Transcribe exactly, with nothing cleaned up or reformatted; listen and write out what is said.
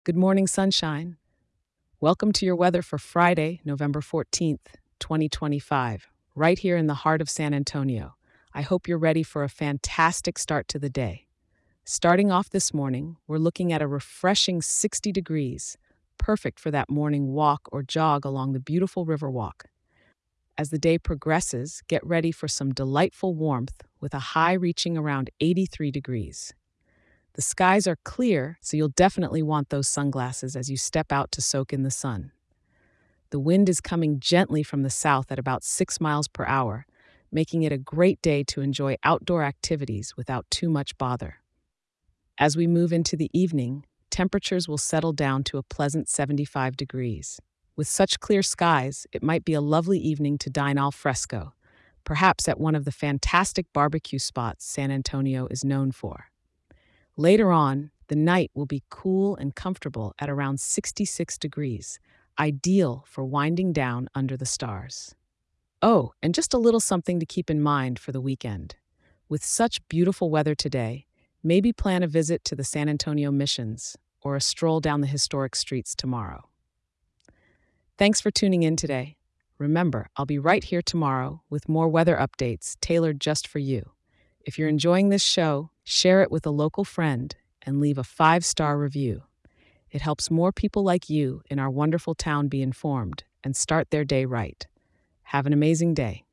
Good morning, sunshine. Welcome to your weather for Friday, November fourteenth, twenty twenty-five, right here in the heart of San Antonio. I hope you're ready for a fantastic start to the day. Starting off this morning, we're looking at a refreshing sixty degrees, perfect for that morning walk or jog along the beautiful Riverwalk. As the day progresses, get ready for some delightful warmth with a high reaching around eighty-three degrees. The skies are clear, so you'll definitely want those sunglasses as you step out to soak in the sun. The wind is coming gently from the south at about six miles per hour, making it a great day to enjoy outdoor activities without too much bother. As we move into the evening, temperatures will settle down to a pleasant seventy-five degrees. With such clear skies, it might be a lovely evening to dine al fresco, perhaps at one of the fantastic barbecue spots San Antonio is known for. Later on, the night will be cool and comfortable at around sixty-six degrees, ideal for winding down under the stars. Oh, and just a little something to keep in mind for the weekend. With such beautiful weather today, maybe plan a visit to the San Antonio Missions or a stroll down the historic streets tomorrow. Thanks for tuning in today. Remember, I'll be right here tomorrow with more weather updates tailored just for you. If you're enjoying this show, share it with a local friend and leave a five-star review. It helps more people like you in our wonderful town be informed and start their day right. Have an amazing day.